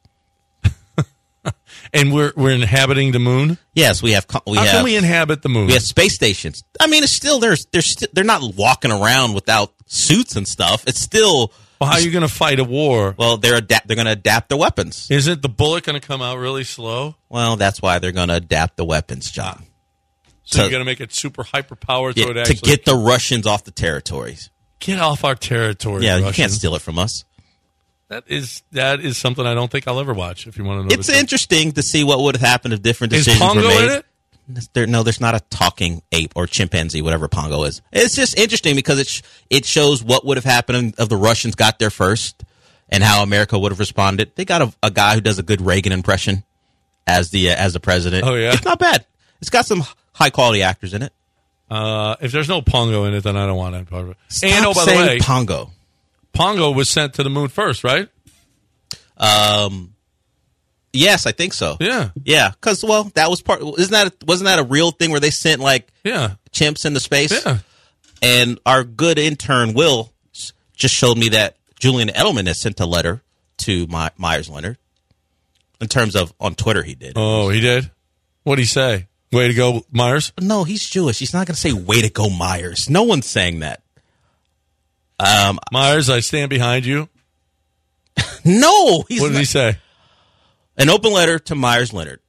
And we're we're inhabiting the moon? Yes, we have. We How have, can we inhabit the moon? We have space stations. I mean, it's still there's they're st- they're not walking around without suits and stuff. It's still. Well, how are you going to fight a war? Well, they're adapt. They're going to adapt their weapons. Isn't the bullet going to come out really slow? Well, that's why they're going to adapt the weapons, John. So, So- you're going to make it super hyper powered Yeah, so it to actually get the Russians off the territories. get off our territory. Yeah, you Russians. can't steal it from us. That is that is something I don't think I'll ever watch. If you want to know, It's the truth. interesting to see what would have happened if different Is decisions Pongo were made. in it? There, no, there's not a talking ape or chimpanzee, whatever Pongo is. It's just interesting because it sh- it shows what would have happened if the Russians got there first and how America would have responded. They got a, a guy who does a good Reagan impression as the uh, as the president. Oh, yeah? It's not bad. It's got some high quality actors in it. Uh, if there's no Pongo in it, then I don't want it part of it. Stop and oh, by the saying way, Pongo. Pongo was sent to the moon first, right? Um, yes, I think so. Yeah, Yeah, because well, that was part. Isn't that a, wasn't that a real thing where they sent like yeah, chimps into space? yeah. And our good intern Will s- just showed me that Julian Edelman has sent a letter to My- Myers Leonard. In terms of on Twitter, he did. Oh, he did. What'd he say? Way to go, Myers. No, he's Jewish. He's not going to say "Way to go, Myers." No one's saying that. Um, Myers, I stand behind you. no, he's What did not. he say? An open letter to Myers Leonard.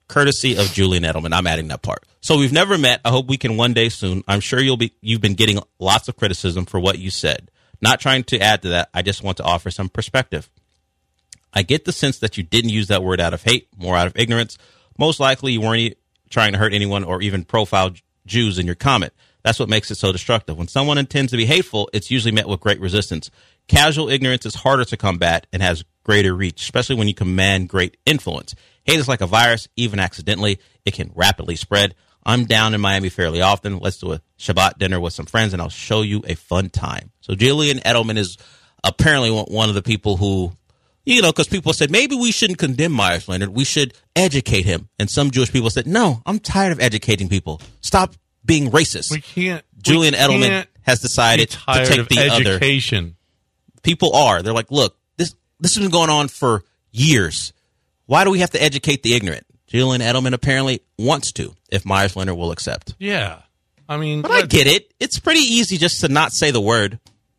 courtesy of Julian Edelman. I'm adding that part. So we've never met. I hope we can one day soon. I'm sure you'll be. You've been getting lots of criticism for what you said. Not trying to add to that. I just want to offer some perspective. I get the sense that you didn't use that word out of hate, more out of ignorance. Most likely you weren't trying to hurt anyone or even profile Jews in your comment. That's what makes it so destructive. When someone intends to be hateful, it's usually met with great resistance. Casual ignorance is harder to combat and has greater reach, especially when you command great influence. Hate is like a virus, even accidentally. It can rapidly spread. I'm down in Miami fairly often. Let's do a Shabbat dinner with some friends, and I'll show you a fun time. So Julian Edelman is apparently one of the people who, you know, because people said, maybe we shouldn't condemn Myers Leonard. We should educate him. And some Jewish people said, no, I'm tired of educating people. Stop being racist. We can't. Julian we Edelman can't has decided be tired to take of the education. other. People are. They're like, look, this this has been going on for years. Why do we have to educate the ignorant? Julian Edelman apparently wants to, if Myers Leonard will accept. Yeah. I mean, but I get it. It's pretty easy just to not say the word.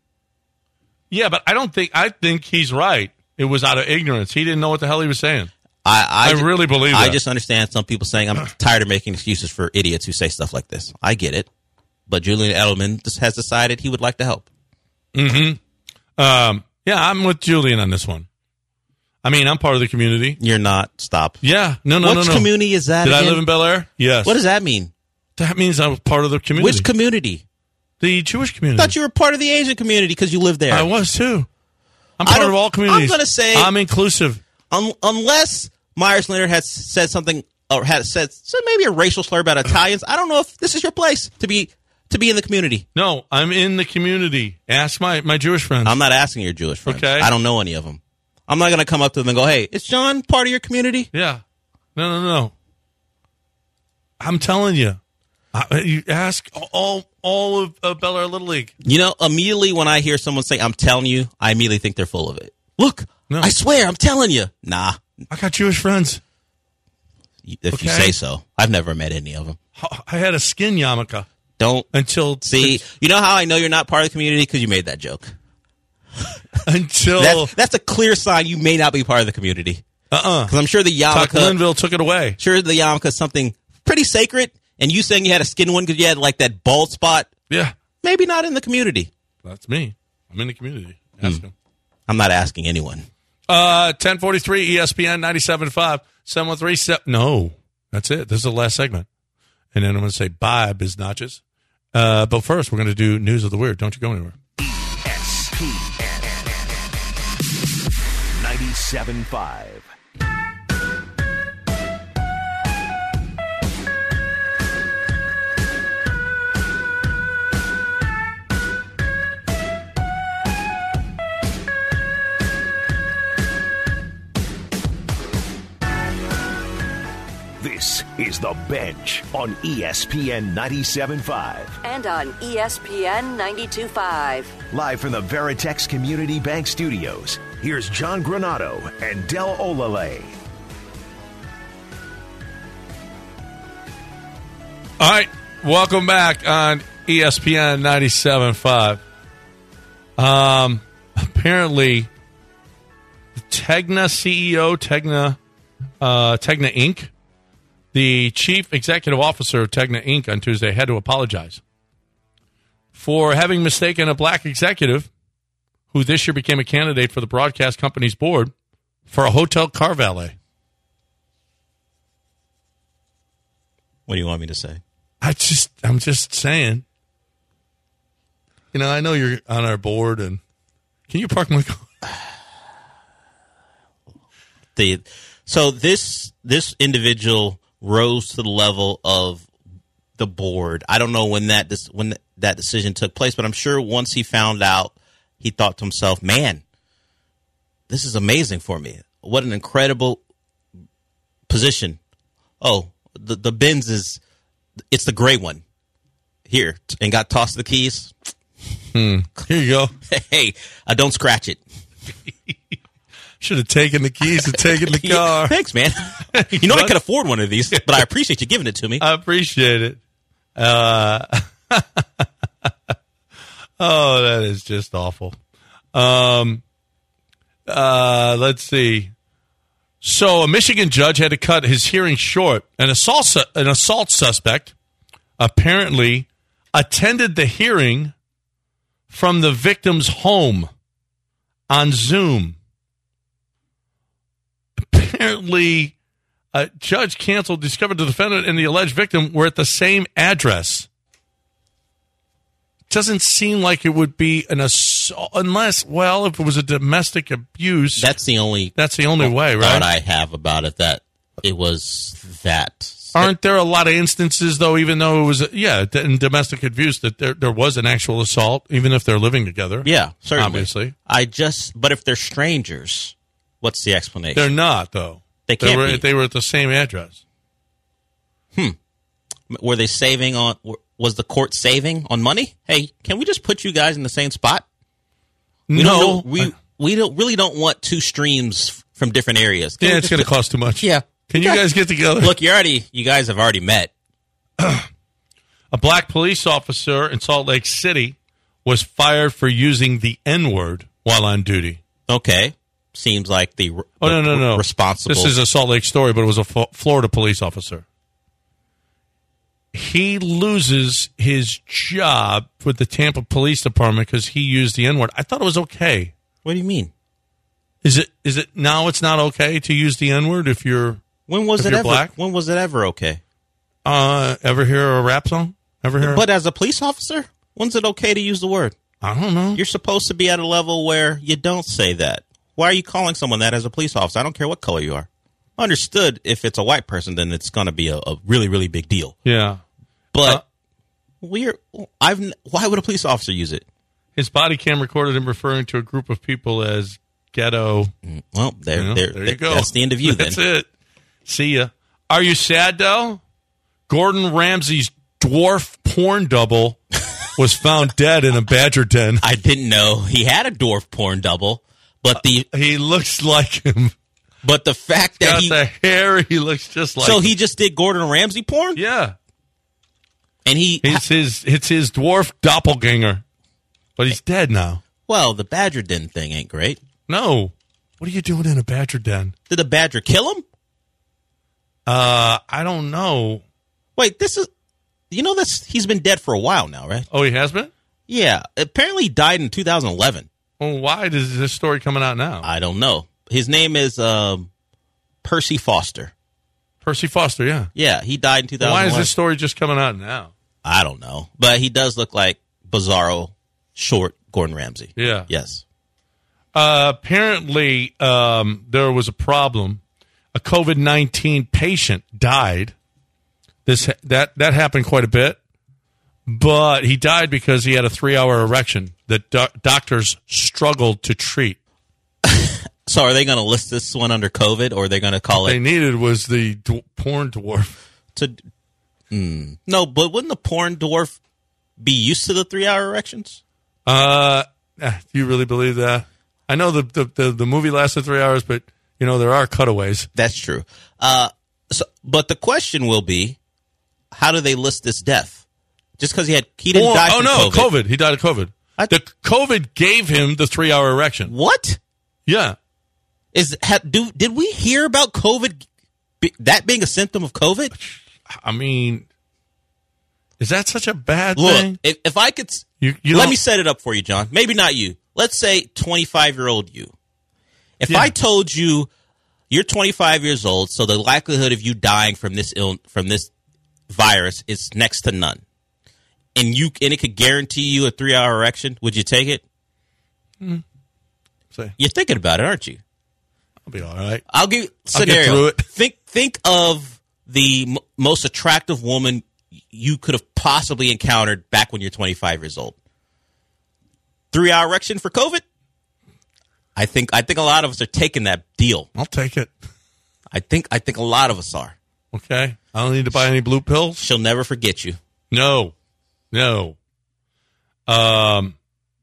Yeah, but I don't think, I think he's right. It was out of ignorance. He didn't know what the hell he was saying. I, I, I just, really believe that. I just understand some people saying, I'm tired of making excuses for idiots who say stuff like this. I get it. But Julian Edelman just has decided he would like to help. Mm-hmm. Um, yeah, I'm with Julian on this one. I mean, I'm part of the community. You're not. Stop. Yeah. No, no, Which no, no. Which community is that Did again? I live in Bel Air? Yes. What does that mean? That means I'm part of the community. Which community? The Jewish community. I thought you were part of the Asian community because you lived there. I was, too. I'm part of all communities. I'm going to say... I'm inclusive. Un- unless Myers Leonard has said something, or has said so maybe a racial slur about Italians, I don't know if this is your place to be to be in the community. No, I'm in the community. Ask my, my Jewish friends. I'm not asking your Jewish friends. Okay. I don't know any of them. I'm not going to come up to them and go, hey, is John part of your community? Yeah. No, no, no. I'm telling you. I, you ask all all of uh, Bel Air Little League. You know, immediately when I hear someone say, I'm telling you, I immediately think they're full of it. Look, no. I swear, I'm telling you. Nah. I got Jewish friends. If okay. you say so. I've never met any of them. I had a skin yarmulke. Don't. Until. See, you know how I know you're not part of the community? Because you made that joke. Until. That's, that's a clear sign you may not be part of the community. Uh-uh. Because I'm sure the yarmulke. Tuck Linville took it away. Sure, the yarmulke is something pretty sacred. And you saying you had a skin one because you had like that bald spot? Yeah. Maybe not in the community. That's me. I'm in the community. Ask hmm. him. I'm not asking anyone. Uh, ten forty-three E S P N ninety-seven point five, seven one three seven. No, that's it. This is the last segment. And then I'm going to say bye, biznatches. Uh, but first, we're going to do News of the Weird. Don't you go anywhere. E S P N ninety-seven point five. This is The Bench on E S P N ninety-seven point five. And on E S P N ninety-two point five. Live from the Veritex Community Bank Studios, here's John Granato and Del Olale. All right, welcome back on E S P N ninety-seven point five. Um, apparently, Tegna C E O, Tegna, uh, Tegna Incorporated, the chief executive officer of Tegna Incorporated on Tuesday had to apologize for having mistaken a black executive who this year became a candidate for the broadcast company's board for a hotel car valet. What do you want me to say? I just, I'm just saying. You know, I know you're on our board, and can you park my car? The so this this individual rose to the level of the board. I don't know when that when that decision took place, but I'm sure once he found out, he thought to himself, "Man, this is amazing for me. What an incredible position." Oh, the the Benz is it's the gray one here, and got tossed the keys. Hmm. Here you go. Hey, uh, don't scratch it. Should have taken the keys and taken the car. Thanks, man. You know I could afford one of these, but I appreciate you giving it to me. I appreciate it. Uh, oh, that is just awful. Um, uh, let's see. So a Michigan judge had to cut his hearing short. An assault, su- an assault suspect apparently attended the hearing from the victim's home on Zoom. Apparently, a judge canceled, discovered the defendant and the alleged victim were at the same address. Doesn't seem like it would be an assault unless, well, if it was a domestic abuse. That's the only. That's the only way, right? Thought I have about it that it was that. Aren't there a lot of instances, though, even though it was, a, yeah, in domestic abuse, that there there was an actual assault, even if they're living together? Yeah, certainly. Obviously. I just, but if they're strangers, what's the explanation? They're not, though. They can't they were, be. They were at the same address. Hmm. Were they saving on, was the court saving on money? Hey, can we just put you guys in the same spot? We no. Don't, we, we don't really don't want two streams from different areas. Can yeah, it's going to cost too much. Yeah. Can you guys get together? Look, you already, you guys have already met. A black police officer in Salt Lake City was fired for using the N-word while on duty. Okay. Seems like the, oh, no, no, no. responsible. This is a Salt Lake story, but it was a F- Florida police officer. He loses his job with the Tampa Police Department because he used the N-word. I thought it was okay. What do you mean? Is it? Is it now? It's not okay to use the N-word if you're. When was if it you're ever? Black? When was it ever okay? Uh, ever hear a rap song? Ever hear? But as a police officer, when's it okay to use the word? I don't know. You're supposed to be at a level where you don't say that. Why are you calling someone that as a police officer? I don't care what color you are. Understood. If it's a white person, then it's going to be a, a really, really big deal. Yeah, but uh, we're. I've. Why would a police officer use it? His body cam recorded him referring to a group of people as ghetto. Well, there, you know, there, there you go. That's the end of you. That's then. it. See ya. Are you sad though? Gordon Ramsay's dwarf porn double was found dead in a badger den. I didn't know he had a dwarf porn double, but the uh, he looks like him. But the fact He's that got he the hair, he looks just like. So him. he just did Gordon Ramsay porn. Yeah, and he it's his it's his dwarf doppelganger, but he's dead now. Well, the badger den thing ain't great. No, what are you doing in a badger den? Did the badger kill him? Uh, I don't know. Wait, this is, you know, this he's been dead for a while now, right? Oh, he has been? Yeah. Apparently he died in two thousand eleven. Well, why is this story coming out now? I don't know. His name is um, Percy Foster. Percy Foster, yeah. Yeah, he died in two thousand eleven. Why is this story just coming out now? I don't know. But he does look like bizarro, short Gordon Ramsay. Yeah. Yes. Uh, apparently, um, there was a problem. A COVID nineteen patient died. This that that happened quite a bit, but he died because he had a three-hour erection that do- doctors struggled to treat. So, are they going to list this one under COVID, or are they going to call what it? They needed was the d- porn dwarf. To mm, no, but wouldn't the porn dwarf be used to the three-hour erections? Uh, do you really believe that? I know the the the, the movie lasted three hours, but. You know, there are cutaways. That's true. Uh, so, but the question will be, how do they list this death? Just because he had he didn't or, die oh, from no, COVID. COVID. He died of COVID. I, the COVID gave him the three-hour erection. What? Yeah. Is ha, do did we hear about COVID, be, that being a symptom of COVID? I mean, is that such a bad Look, thing? If, if I could, you, you let don't... me set it up for you, John. Maybe not you. Let's say twenty-five-year-old you. If yeah. I told you you're twenty-five years old, so the likelihood of you dying from this ill, from this virus is next to none, and you and it could guarantee you a three-hour erection, would you take it? Hmm. So, you're thinking about it, aren't you? I'll be all right. I'll give you a scenario. I'll get through it. Think think of the m- most attractive woman you could have possibly encountered back when you're twenty-five years old. Three-hour erection for COVID? I think I think a lot of us are taking that deal. I'll take it. I think I think a lot of us are. Okay. I don't need to buy any blue pills. She'll never forget you. No. No. Um.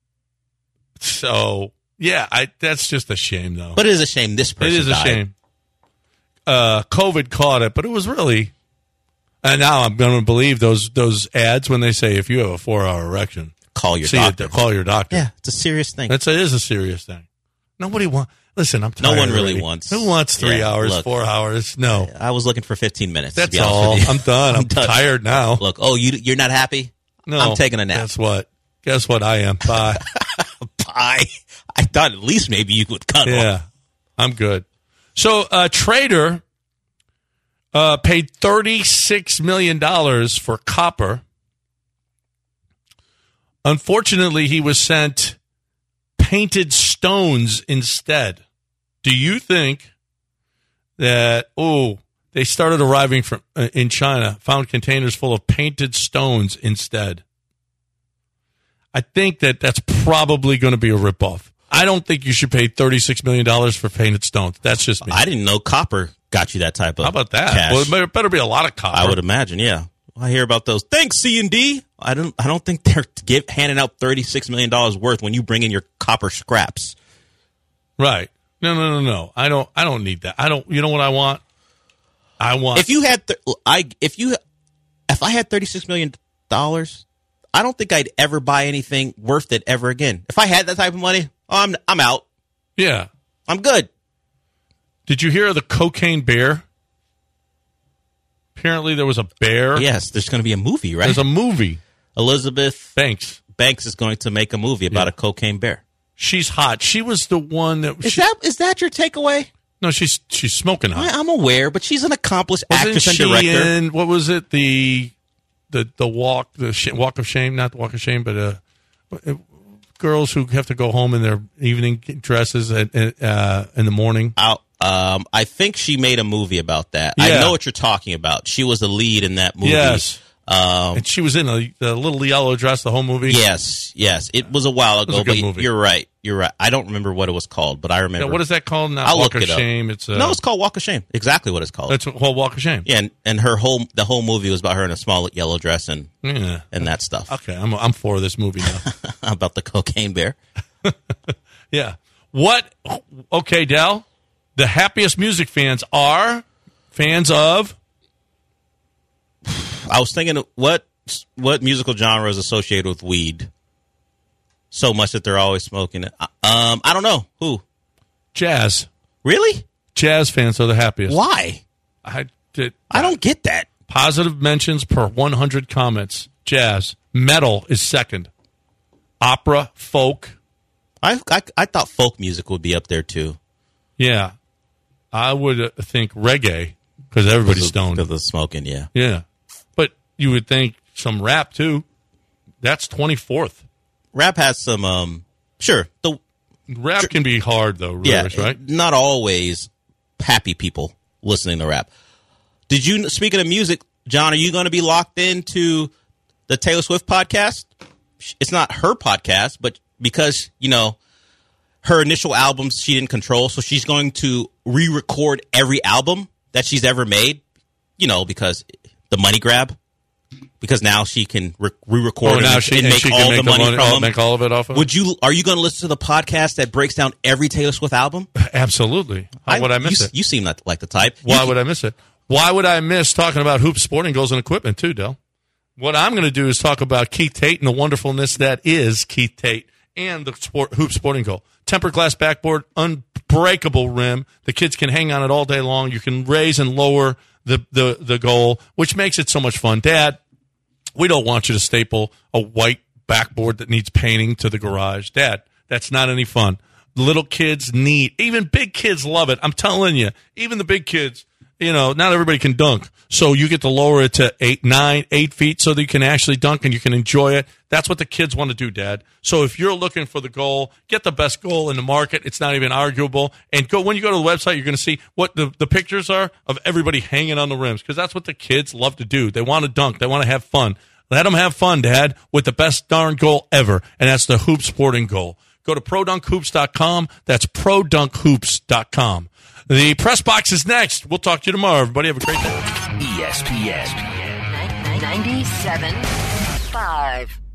So yeah, I that's just a shame though. But it is a shame this person It is a died. shame. Uh, COVID caught it, but it was really. And now I'm going to believe those those ads when they say if you have a four hour erection, call your see doctor. It, call your doctor. Yeah, it's a serious thing. That's it is a serious thing. Nobody want. Listen, I'm tired. No one really already. wants. Who wants three yeah, hours, look, four hours? No. I was looking for fifteen minutes. That's to be honest all. with you. I'm done. I'm, I'm done. tired now. Look, oh, you, you're not happy? No. I'm taking a nap. Guess what? Guess what I am? Bye. Bye. I thought at least maybe you would cut Yeah, off. I'm good. So, uh, Trader uh, paid thirty-six million dollars for copper. Unfortunately, he was sent painted stones instead. Do you think that, oh, they started arriving from uh, in China, found containers full of painted stones instead? I think that that's probably going to be a ripoff. I don't think you should pay thirty-six million dollars for painted stones. That's just me. I didn't know copper got you that type of How about that? cash. Well, it better, better be a lot of copper. I would imagine, yeah. I hear about those. Thanks, C and D. I don't. I don't think they're give, handing out thirty-six million dollars worth when you bring in your copper scraps. Right. No, no, no, no. I don't. I don't need that. I don't. You know what I want? I want. If you had, th- I if you, if I had thirty-six million dollars, I don't think I'd ever buy anything worth it ever again. If I had that type of money, oh, I'm I'm out. Yeah. I'm good. Did you hear of the cocaine bear? Apparently, there was a bear. Yes, there's going to be a movie, right? There's a movie. Elizabeth Banks. Banks is going to make a movie about Yeah. a cocaine bear. She's hot. She was the one that. Is she, that is that your takeaway? No, she's she's smoking hot. I, I'm aware, but she's an accomplished Wasn't actress and she director. in, what was it? The the the walk the sh- walk of shame, not the walk of shame, but uh, uh, girls who have to go home in their evening dresses at, uh, in the morning. Out. Um, I think she made a movie about that. Yeah. I know what you're talking about. She was the lead in that movie. Yes. Um, And she was in a, a little yellow dress the whole movie. yes, yes. It was a while ago, was a good but movie. you're right. You're right. I don't remember what it was called, but I remember. Yeah, what is that called? Not I'll Walk look of it up. Shame. It's uh, no, it's called Walk of Shame. Exactly what it's called. That's whole Walk of Shame. Yeah, and, and her whole the whole movie was about her in a small yellow dress and Yeah. and that stuff. Okay, I'm I'm for this movie now. About the cocaine bear. Yeah. What? Okay, Del. The happiest music fans are fans of. I was thinking, of what what musical genre is associated with weed so much that they're always smoking it? Um, I don't know who. Jazz. Really? Jazz fans are the happiest. Why? I did. I don't get that. Positive mentions per one hundred comments. Jazz. Metal is second. Opera, folk. I I, I thought folk music would be up there too. Yeah. I would uh, think reggae because everybody's stoned. Because of smoking, yeah. Yeah. But you would think some rap too. That's twenty-fourth. Rap has some, um, sure. The Rap can be hard though, yeah, Rivers, right? not always happy people listening to rap. Did you, speaking of music, John, are you going to be locked into the Taylor Swift podcast? It's not her podcast, but because, you know, her initial albums she didn't control, so she's going to re-record every album that she's ever made, you know, because the money grab. Because now she can re- re-record Oh, now and, she, and and make she all can make the money, money, from all, them. make all of it off of it? Would you? Are you going to listen to the podcast that breaks down every Taylor Swift album? Absolutely. How would I miss you, it? You seem like, like the type. Why You- would I miss it? Why would I miss talking about Hoop Sporting Goals and equipment too, Del? What I'm going to do is talk about Keith Tate and the wonderfulness that is Keith Tate and the sport, Hoop Sporting Goal. Tempered glass backboard, unbreakable rim. The kids can hang on it all day long. You can raise and lower the, the, the goal, which makes it so much fun. Dad, we don't want you to staple a white backboard that needs painting to the garage. Dad, that's not any fun. Little kids need, even big kids love it. I'm telling you, even the big kids, you know, not everybody can dunk. So you get to lower it to eight, nine, eight feet so that you can actually dunk and you can enjoy it. That's what the kids want to do, Dad. So if you're looking for the goal, get the best goal in the market. It's not even arguable. And go when you go to the website, you're going to see what the, the pictures are of everybody hanging on the rims because that's what the kids love to do. They want to dunk. They want to have fun. Let them have fun, Dad, with the best darn goal ever, and that's the Hoop Sporting Goal. Go to pro dunk hoops dot com. That's pro dunk hoops dot com. The press box is next. We'll talk to you tomorrow. Everybody have a great day. E S P N ninety-seven point five